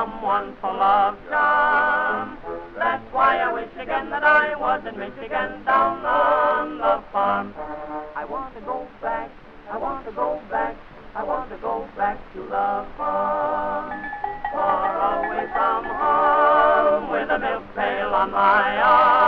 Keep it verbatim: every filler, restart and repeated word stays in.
someone full of charm. That's why I wish again that I was in Michigan down on the farm. I want to go back, I want to go back, I want to go back to the farm. Far away from home with a milk pail on my arm.